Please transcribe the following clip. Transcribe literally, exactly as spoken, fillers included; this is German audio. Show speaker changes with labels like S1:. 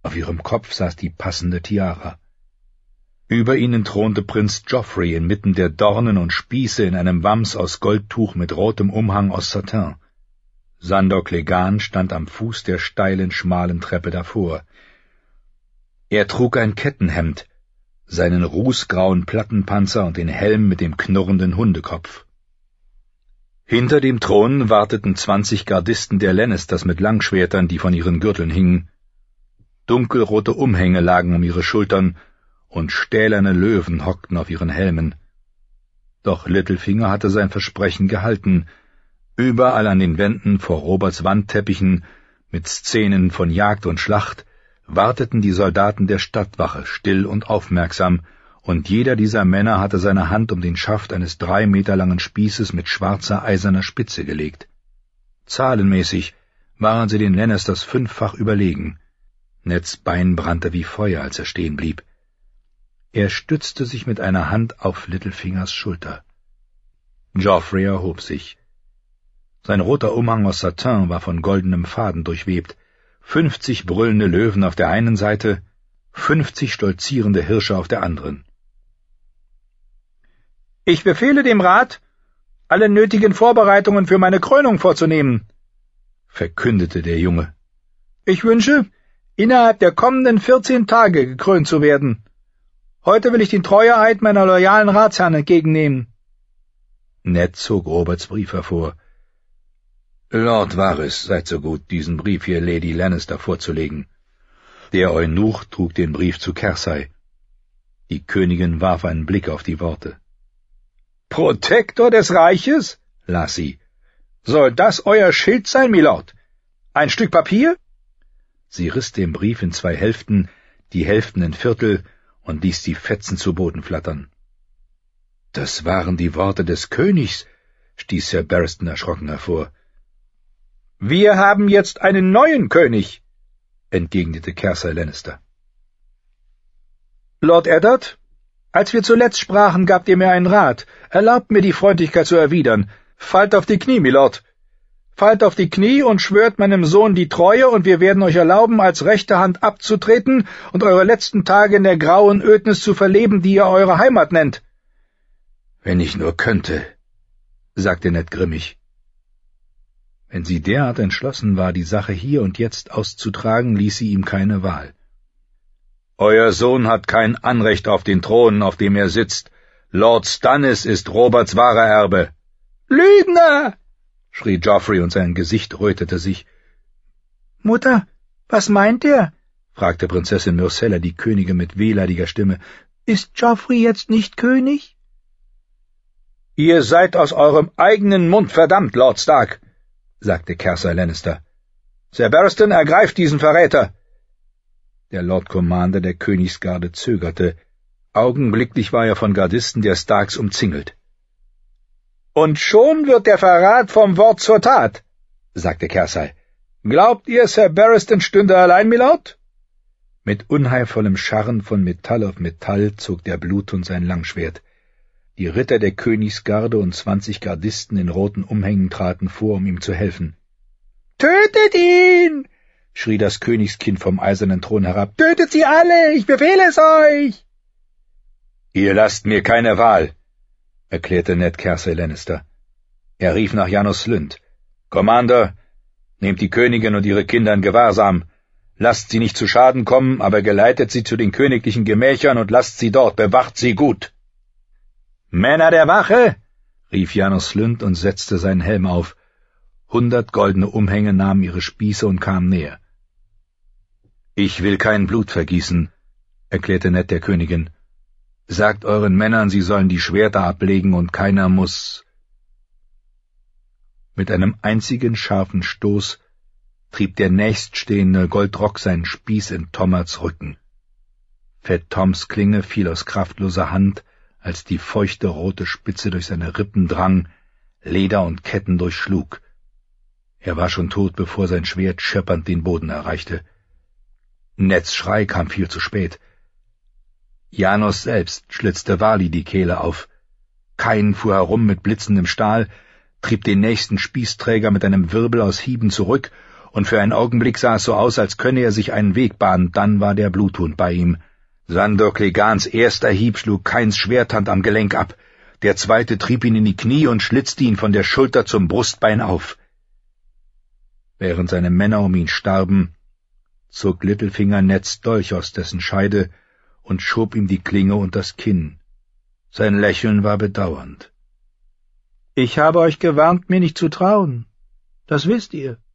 S1: Auf ihrem Kopf saß die passende Tiara. Über ihnen thronte Prinz Joffrey inmitten der Dornen und Spieße in einem Wams aus Goldtuch mit rotem Umhang aus Satin. Sandor Clegane stand am Fuß der steilen, schmalen Treppe davor. Er trug ein Kettenhemd, seinen rußgrauen Plattenpanzer und den Helm mit dem knurrenden Hundekopf. Hinter dem Thron warteten zwanzig Gardisten der Lannisters mit Langschwertern, die von ihren Gürteln hingen. Dunkelrote Umhänge lagen um ihre Schultern, und stählerne Löwen hockten auf ihren Helmen. Doch Littlefinger hatte sein Versprechen gehalten. Überall an den Wänden vor Roberts Wandteppichen, mit Szenen von Jagd und Schlacht, warteten die Soldaten der Stadtwache still und aufmerksam, und jeder dieser Männer hatte seine Hand um den Schaft eines drei Meter langen Spießes mit schwarzer eiserner Spitze gelegt. Zahlenmäßig waren sie den Lannisters fünffach überlegen. Neds Bein brannte wie Feuer, als er stehen blieb. Er stützte sich mit einer Hand auf Littlefingers Schulter. Joffrey erhob sich. Sein roter Umhang aus Satin war von goldenem Faden durchwebt, fünfzig brüllende Löwen auf der einen Seite, fünfzig stolzierende Hirsche auf der anderen. »Ich befehle dem Rat, alle nötigen Vorbereitungen für meine Krönung vorzunehmen«, verkündete der Junge. »Ich wünsche, innerhalb der kommenden vierzehn Tage gekrönt zu werden. Heute will ich den Treueeid meiner loyalen Ratsherren entgegennehmen.« Ned zog Roberts Brief hervor. »Lord Varys, seid so gut, diesen Brief hier Lady Lannister vorzulegen.« Der Eunuch trug den Brief zu Cersei. Die Königin warf einen Blick auf die Worte. »Protektor des Reiches?« las sie. »Soll das euer Schild sein, Milord? Ein Stück Papier?« Sie riss den Brief in zwei Hälften, die Hälften in Viertel, und ließ die Fetzen zu Boden flattern. »Das waren die Worte des Königs«, stieß Sir Barristan erschrocken hervor. »Wir haben jetzt einen neuen König«, entgegnete Cersei Lannister. »Lord Eddard, als wir zuletzt sprachen, gabt ihr mir einen Rat. Erlaubt mir, die Freundlichkeit zu erwidern. Fallt auf die Knie, Milord. Fallt auf die Knie und schwört meinem Sohn die Treue, und wir werden euch erlauben, als rechte Hand abzutreten und eure letzten Tage in der grauen Ödnis zu verleben, die ihr eure Heimat nennt.« »Wenn ich nur könnte«, sagte Ned grimmig. Wenn sie derart entschlossen war, die Sache hier und jetzt auszutragen, ließ sie ihm keine Wahl. »Euer Sohn hat kein Anrecht auf den Thron, auf dem er sitzt. Lord Stannis ist Roberts wahrer Erbe.« »Lügner!« schrie Joffrey, und sein Gesicht rötete sich. »Mutter, was meint er?« fragte Prinzessin Myrcella, die Königin, mit wehleidiger Stimme. »Ist Joffrey jetzt nicht König?« »Ihr seid aus eurem eigenen Mund verdammt, Lord Stark«, sagte Cersei Lannister. »Sir Barristan, ergreift diesen Verräter!« Der Lord Commander der Königsgarde zögerte. Augenblicklich war er von Gardisten der Starks umzingelt. »Und schon wird der Verrat vom Wort zur Tat«, sagte Cersei. »Glaubt ihr, Sir Barristan stünde allein, Milord?« Mit unheilvollem Scharren von Metall auf Metall zog der Bluthund sein Langschwert. Die Ritter der Königsgarde und zwanzig Gardisten in roten Umhängen traten vor, um ihm zu helfen. »Tötet ihn!« schrie das Königskind vom eisernen Thron herab. »Tötet sie alle! Ich befehle es euch!« »Ihr lasst mir keine Wahl«, erklärte Ned Cersei Lannister. Er rief nach Janos Slynt. »Commander, nehmt die Königin und ihre Kinder in Gewahrsam. Lasst sie nicht zu Schaden kommen, aber geleitet sie zu den königlichen Gemächern und lasst sie dort, bewacht sie gut.« »Männer der Wache«, rief Janos Slynt und setzte seinen Helm auf. Hundert goldene Umhänge nahmen ihre Spieße und kamen näher. »Ich will kein Blut vergießen«, erklärte Ned der Königin. »Sagt euren Männern, sie sollen die Schwerter ablegen, und keiner muss...« Mit einem einzigen scharfen Stoß trieb der nächststehende Goldrock seinen Spieß in Tommerts Rücken. Fett Toms Klinge fiel aus kraftloser Hand, als die feuchte rote Spitze durch seine Rippen drang, Leder und Ketten durchschlug. Er war schon tot, bevor sein Schwert scheppernd den Boden erreichte. Neds Schrei kam viel zu spät. Janos selbst schlitzte Wali die Kehle auf. Kain fuhr herum mit blitzendem Stahl, trieb den nächsten Spießträger mit einem Wirbel aus Hieben zurück und für einen Augenblick sah es so aus, als könne er sich einen Weg bahnen, dann war der Bluthund bei ihm. Sandor Clegans erster Hieb schlug Kains Schwerthand am Gelenk ab, der zweite trieb ihn in die Knie und schlitzte ihn von der Schulter zum Brustbein auf. Während seine Männer um ihn starben, zog Littlefinger Neds Dolch aus dessen Scheide und schob ihm die Klinge unters Kinn. Sein Lächeln war bedauernd. »Ich habe euch gewarnt, mir nicht zu trauen. Das wisst ihr.